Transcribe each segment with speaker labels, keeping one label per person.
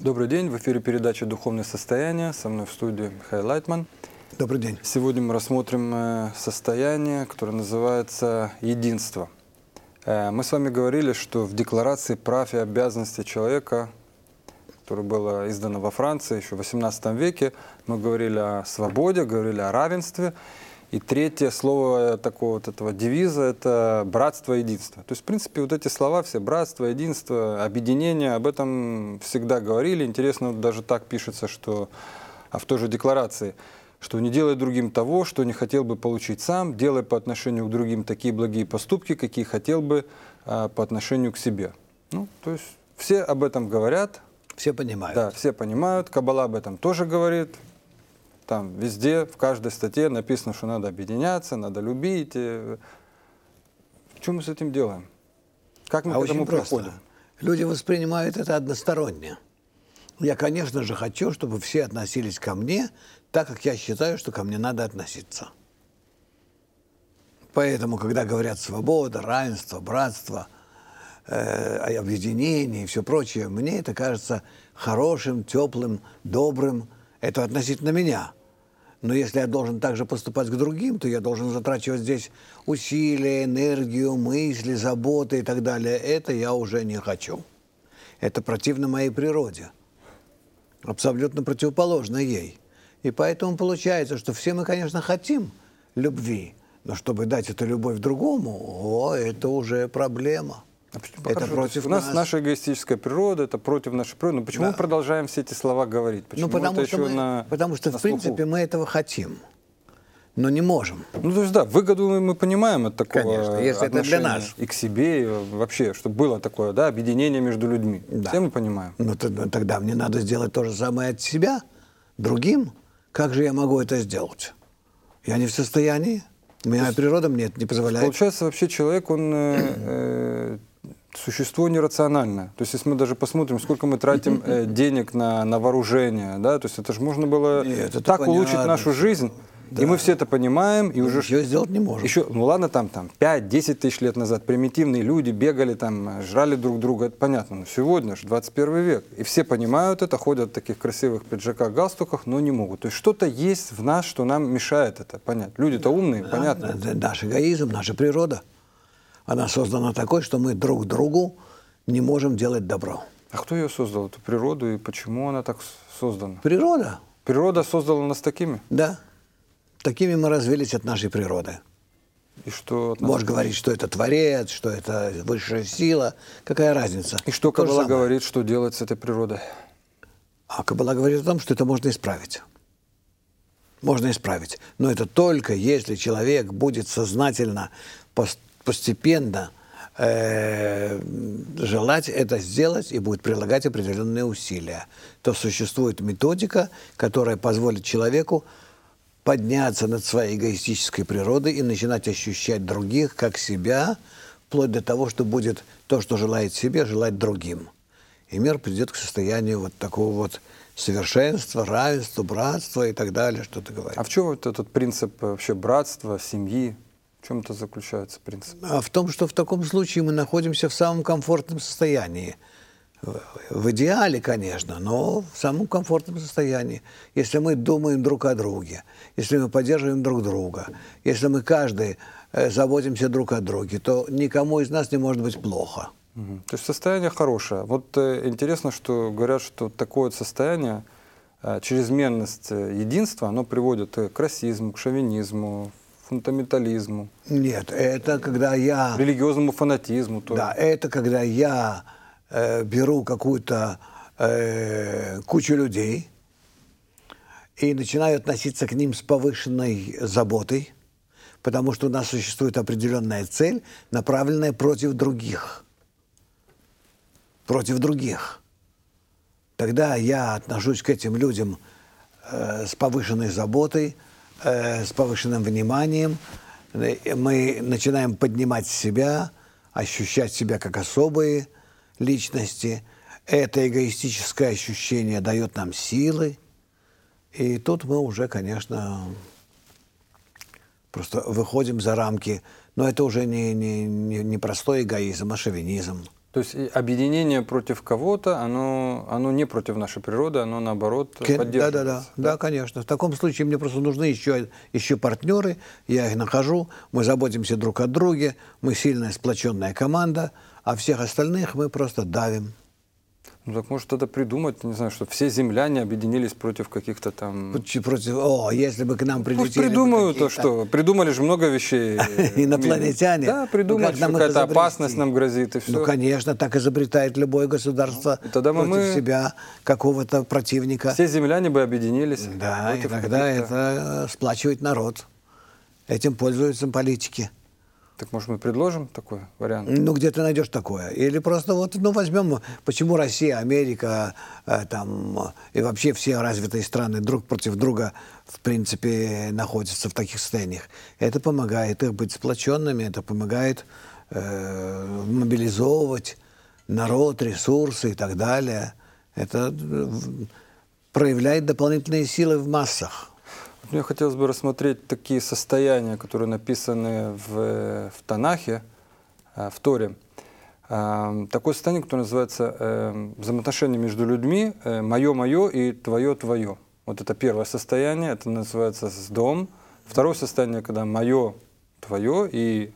Speaker 1: Добрый день, в эфире передача «Духовное состояние». Со мной в студии Михаил Лайтман.
Speaker 2: Добрый день.
Speaker 1: Сегодня мы рассмотрим состояние, которое называется единство. Мы с вами говорили, что в Декларации прав и обязанностей человека, которая была издана во Франции еще в XVIII веке, мы говорили о свободе, говорили о равенстве. И третье слово такого вот этого девиза – это братство, единство. То есть, в принципе, вот эти слова все – братство, единство, объединение, об этом всегда говорили. Интересно, вот даже так пишется, что в той же декларации, что не делай другим того, что не хотел бы получить сам, делай по отношению к другим такие благие поступки, какие хотел бы по отношению к себе. Ну, то есть, все об этом говорят.
Speaker 2: Все понимают.
Speaker 1: Да, все понимают. Каббала об этом тоже говорит. Там везде, в каждой статье написано, что надо объединяться, надо любить. Что мы с этим делаем? Как мы к этому приходим?
Speaker 2: Люди воспринимают это односторонне. Я, конечно же, хочу, чтобы все относились ко мне так, как я считаю, что ко мне надо относиться. Поэтому, когда говорят свобода, равенство, братство, объединение и все прочее, мне это кажется хорошим, теплым, добрым. Это относительно меня. Но если я должен также поступать к другим, то я должен затрачивать здесь усилия, энергию, мысли, заботы и так далее. Это я уже не хочу. Это противно моей природе. Абсолютно противоположно ей. И поэтому получается, что все мы, конечно, хотим любви, но чтобы дать эту любовь другому, это уже проблема.
Speaker 1: Это против нас. У нас наша эгоистическая природа, это против нашей природы. Но почему мы продолжаем все эти слова говорить? Почему
Speaker 2: потому что в принципе, мы этого хотим, но не можем.
Speaker 1: Ну, то есть, да, выгоду мы понимаем от такого
Speaker 2: Конечно, если это для нас.
Speaker 1: И к себе, и вообще, чтобы было такое, да, объединение между людьми. Да. Все мы понимаем.
Speaker 2: Ну, тогда мне надо сделать то же самое от себя, другим. Как же я могу это сделать? Я не в состоянии. Моя природа мне это не позволяет.
Speaker 1: Получается, вообще человек, он... существо нерациональное. То есть, если мы даже посмотрим, сколько мы тратим денег на вооружение, да, то есть это же можно было так улучшить нашу жизнь, да. И мы все это понимаем, и уже...
Speaker 2: Ничего сделать не можем.
Speaker 1: Еще, ну ладно, там 5-10 тысяч лет назад примитивные люди бегали, там, жрали друг друга, это понятно, но сегодня же 21 век, и все понимают это, ходят в таких красивых пиджаках, галстуках, но не могут. То есть что-то есть в нас, что нам мешает это понять. Люди-то умные, понятно.
Speaker 2: Это наш эгоизм, наша природа. Она создана такой, что мы друг другу не можем делать добро.
Speaker 1: А кто ее создал, эту природу, и почему она так создана?
Speaker 2: Природа.
Speaker 1: Природа создала нас такими?
Speaker 2: Да. Такими мы развились от нашей природы.
Speaker 1: И что?
Speaker 2: Можешь говорить, что это творец, что это высшая сила. Какая разница?
Speaker 1: И что Каббала говорит, что делать с этой природой?
Speaker 2: А Каббала говорит о том, что это можно исправить. Можно исправить. Но это только если человек будет сознательно постепенно желать это сделать и будет прилагать определенные усилия, то существует методика, которая позволит человеку подняться над своей эгоистической природой и начинать ощущать других как себя, вплоть до того, что будет то, что желает себе, желать другим. И мир придет к состоянию вот такого вот совершенства, равенства, братства и так далее, что ты говоришь.
Speaker 1: А в чем вот этот принцип вообще братства, семьи? В чем это заключается принцип?
Speaker 2: А в том, что в таком случае мы находимся в самом комфортном состоянии. В идеале, конечно, но в самом комфортном состоянии. Если мы думаем друг о друге, если мы поддерживаем друг друга, если мы каждый заботимся друг о друге, то никому из нас не может быть плохо.
Speaker 1: Угу. То есть состояние хорошее. Вот интересно, что говорят, что такое состояние, чрезмерность единства, оно приводит к расизму, к шовинизму, фундаментализму.
Speaker 2: Нет, это когда я...
Speaker 1: Религиозному фанатизму тоже.
Speaker 2: Да, это когда я беру какую-то кучу людей и начинаю относиться к ним с повышенной заботой, потому что у нас существует определенная цель, направленная против других. Против других. Тогда я отношусь к этим людям с повышенной заботой, с повышенным вниманием. Мы начинаем поднимать себя, ощущать себя как особые личности. Это эгоистическое ощущение дает нам силы. И тут мы уже, конечно, просто выходим за рамки. Но это уже не простой эгоизм, а шовинизм.
Speaker 1: То есть и объединение против кого-то, оно не против нашей природы, оно наоборот поддерживается.
Speaker 2: Да, конечно. В таком случае мне просто нужны еще партнеры, я их нахожу, мы заботимся друг о друге, мы сильная сплоченная команда, а всех остальных мы просто давим.
Speaker 1: Ну так может тогда придумать, не знаю, что все земляне объединились против каких-то там...
Speaker 2: Если бы к нам прилетели...
Speaker 1: Пусть придумают то, что... Придумали же много вещей.
Speaker 2: Инопланетяне.
Speaker 1: Да, придумали, что какая-то опасность нам грозит и все.
Speaker 2: Ну, конечно, так изобретает любое государство против себя какого-то противника.
Speaker 1: Все земляне бы объединились.
Speaker 2: Да, и тогда это сплачивает народ. Этим пользуются политики.
Speaker 1: Так может мы предложим такой вариант?
Speaker 2: Ну, где ты найдешь такое? Или просто возьмем, почему Россия, Америка, и вообще все развитые страны друг против друга, в принципе, находятся в таких состояниях. Это помогает их быть сплоченными, это помогает мобилизовывать народ, ресурсы и так далее. Это проявляет дополнительные силы в массах.
Speaker 1: Мне хотелось бы рассмотреть такие состояния, которые написаны в Танахе, в Торе. Такое состояние, которое называется взаимоотношения между людьми, мое-мое и твое-твое. Вот это первое состояние, это называется сдом. Второе состояние, когда мое-твое и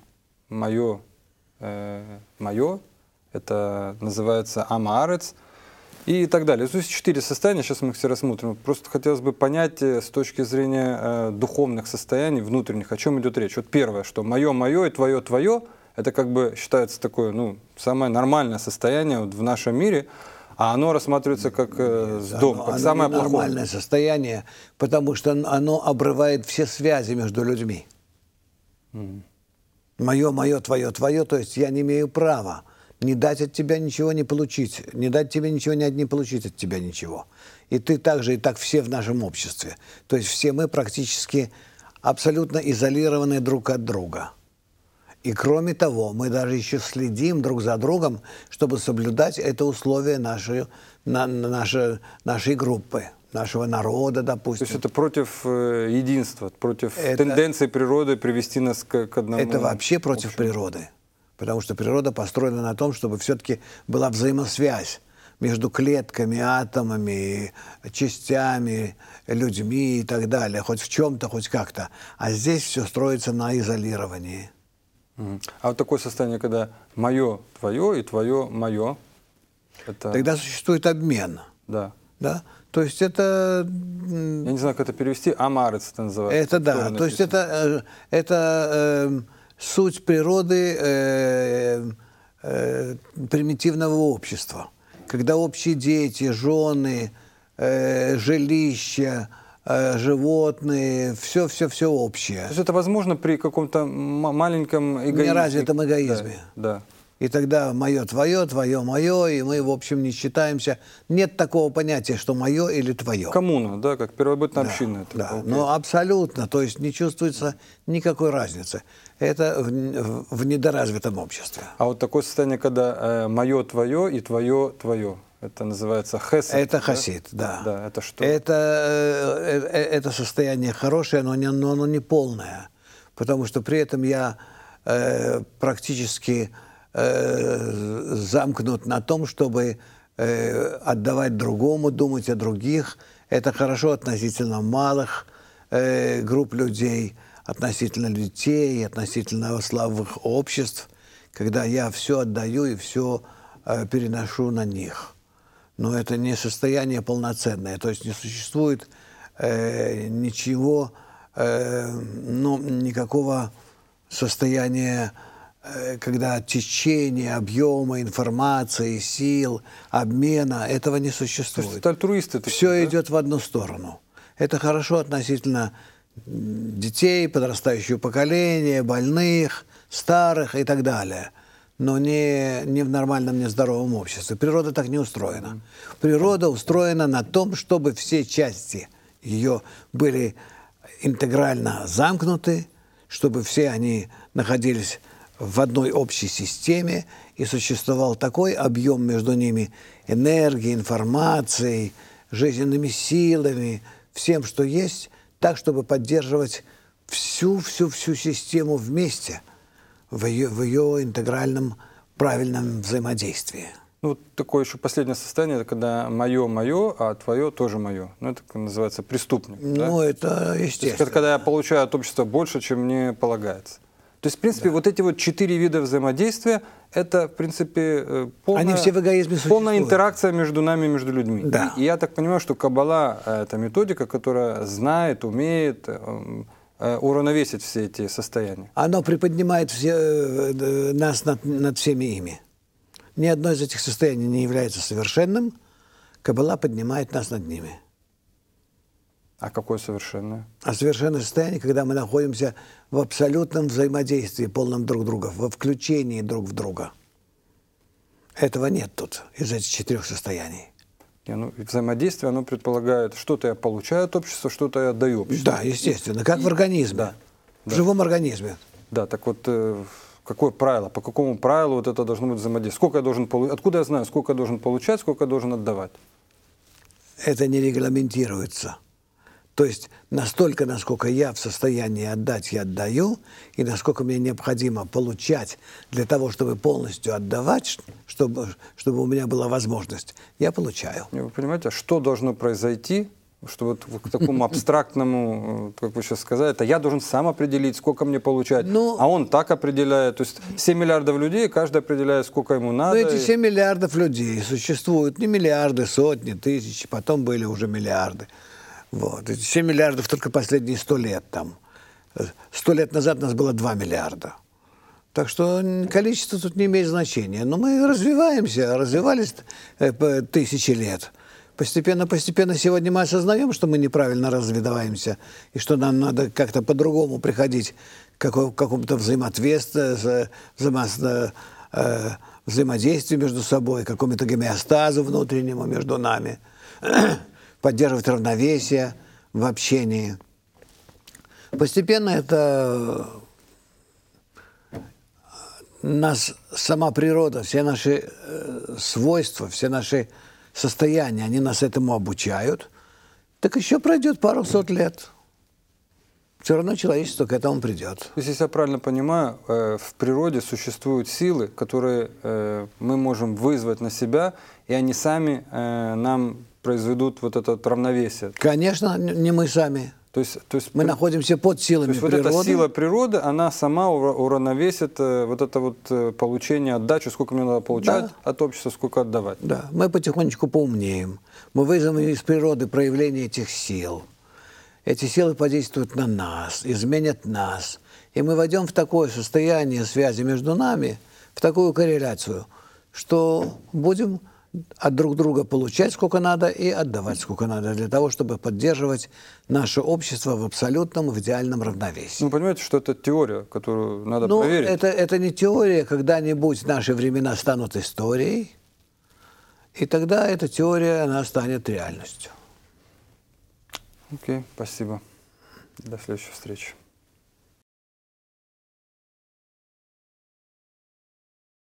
Speaker 1: мое-мое, это называется амаарец. И так далее. То есть 4 состояния, сейчас мы их все рассмотрим. Просто хотелось бы понять с точки зрения духовных состояний, внутренних, о чем идет речь. Вот первое, что мое-мое и твое-твое, это как бы считается такое, самое нормальное состояние в нашем мире, а оно рассматривается как сдом, как самое плохое.
Speaker 2: Нормальное состояние, потому что оно обрывает все связи между людьми. Мое, твое, то есть я не имею права не дать от тебя ничего не получить, не дать тебе ничего не получить от тебя ничего. И ты также, и так все в нашем обществе. То есть все мы практически абсолютно изолированы друг от друга. И кроме того, мы даже еще следим друг за другом, чтобы соблюдать это условие нашей группы, нашего народа, допустим.
Speaker 1: То есть это против единства, против тенденции природы привести нас к одному.
Speaker 2: Это вообще против природы. Потому что природа построена на том, чтобы все-таки была взаимосвязь между клетками, атомами, частями, людьми и так далее. Хоть в чем-то, хоть как-то. А здесь все строится на изолировании.
Speaker 1: А вот такое состояние, когда мое твое и твое мое. Это...
Speaker 2: Тогда существует обмен.
Speaker 1: Да.
Speaker 2: То есть это...
Speaker 1: Я не знаю, как это перевести. Амарец это называется.
Speaker 2: Это да. То есть это суть природы примитивного общества. Когда общие дети, жены, жилища, животные, все общее.
Speaker 1: То есть это возможно при каком-то маленьком эгоизме.
Speaker 2: Неразвитом эгоизме.
Speaker 1: Да.
Speaker 2: И тогда мое, твое, мое, и мы, в общем, не считаемся. Нет такого понятия, что мое или твое.
Speaker 1: Коммуна, да, как первобытная община.
Speaker 2: Да, но абсолютно, то есть не чувствуется никакой разницы. Это в недоразвитом обществе.
Speaker 1: А вот такое состояние, когда мое твое и твое твое, это называется хесед.
Speaker 2: Это хасид, да.
Speaker 1: Да, это что?
Speaker 2: Это состояние хорошее, но оно не полное. Потому что при этом я практически замкнут на том, чтобы отдавать другому, думать о других. Это хорошо относительно малых групп людей, относительно детей, относительно слабых обществ, когда я все отдаю и все переношу на них. Но это не состояние полноценное, то есть не существует ничего, никакого состояния, когда течение, объема информации, сил, обмена, этого не существует.
Speaker 1: То есть это альтруисты.
Speaker 2: Все идет в одну сторону. Это хорошо относительно детей, подрастающего поколения, больных, старых и так далее. Но не в нормальном, нездоровом обществе. Природа так не устроена. Природа устроена на том, чтобы все части ее были интегрально замкнуты, чтобы все они находились в одной общей системе, и существовал такой объем между ними энергии, информации, жизненными силами, всем, что есть, так, чтобы поддерживать всю систему вместе в ее интегральном правильном взаимодействии.
Speaker 1: Ну, вот такое еще последнее состояние, это когда мое, а твое тоже мое. Ну, это называется преступник. Да?
Speaker 2: Ну, это
Speaker 1: То есть,
Speaker 2: естественно.
Speaker 1: это когда я получаю от общества больше, чем мне полагается. То есть, в принципе, вот эти вот 4 вида взаимодействия, это, в принципе,
Speaker 2: Они все в эгоизме
Speaker 1: полная
Speaker 2: существуют.
Speaker 1: интеракция между нами, между людьми.
Speaker 2: Да.
Speaker 1: И я так понимаю, что Каббала – это методика, которая знает, умеет уравновесить все эти состояния.
Speaker 2: Оно приподнимает нас над всеми ими. Ни одно из этих состояний не является совершенным. Каббала поднимает нас над ними.
Speaker 1: А какое совершенное?
Speaker 2: А совершенное состояние, когда мы находимся в абсолютном взаимодействии, полном друг друга, во включении друг в друга. Этого нет тут из этих 4 состояний.
Speaker 1: Ну, взаимодействие, оно предполагает, что-то я получаю от общества, что-то я отдаю обществу.
Speaker 2: Да, естественно, как в организме,
Speaker 1: Да,
Speaker 2: в живом организме.
Speaker 1: Да, так вот, какое правило, по какому правилу вот это должно быть взаимодействие? Сколько я должен откуда я знаю, сколько я должен получать, сколько я должен отдавать?
Speaker 2: Это не регламентируется. То есть настолько, насколько я в состоянии отдать, я отдаю, и насколько мне необходимо получать для того, чтобы полностью отдавать, чтобы у меня была возможность, я получаю.
Speaker 1: Вы понимаете, что должно произойти, что вот к такому абстрактному, как вы сейчас сказали, это я должен сам определить, сколько мне получать, а он так определяет. То есть 7 миллиардов людей, каждый определяет, сколько ему надо.
Speaker 2: Но эти 7 миллиардов людей существуют, не миллиарды, сотни, тысячи, потом были уже миллиарды. Вот. Эти 7 миллиардов только последние 100 лет там. 100 лет назад нас было 2 миллиарда. Так что количество тут не имеет значения. Но мы развиваемся, развивались тысячи лет. Постепенно сегодня мы осознаем, что мы неправильно развиваемся, и что нам надо как-то по-другому приходить к какому-то взаимодействию между собой, к какому-то гомеостазу внутреннему между нами, поддерживать равновесие в общении. Постепенно это нас сама природа, все наши свойства, все наши состояния, они нас этому обучают. Так еще пройдет пару сот лет. Все равно человечество к этому придет.
Speaker 1: То есть, если я правильно понимаю, в природе существуют силы, которые мы можем вызвать на себя, и они сами нам произведут вот это равновесие.
Speaker 2: Конечно, не мы сами.
Speaker 1: То есть
Speaker 2: мы находимся под силами природы.
Speaker 1: Вот эта сила природы, она сама уравновесит вот это вот получение, отдачу, сколько мне надо получать от общества, сколько отдавать.
Speaker 2: Да, мы потихонечку поумнеем. Мы вызовем из природы проявление этих сил. Эти силы подействуют на нас, изменят нас. И мы войдем в такое состояние связи между нами, в такую корреляцию, что будем от друг друга получать сколько надо и отдавать сколько надо, для того, чтобы поддерживать наше общество в абсолютном, в идеальном равновесии.
Speaker 1: Ну, понимаете, что это теория, которую надо проверить?
Speaker 2: Это не теория, когда-нибудь наши времена станут историей, и тогда эта теория, она станет реальностью.
Speaker 1: Окей, спасибо. До следующей встречи.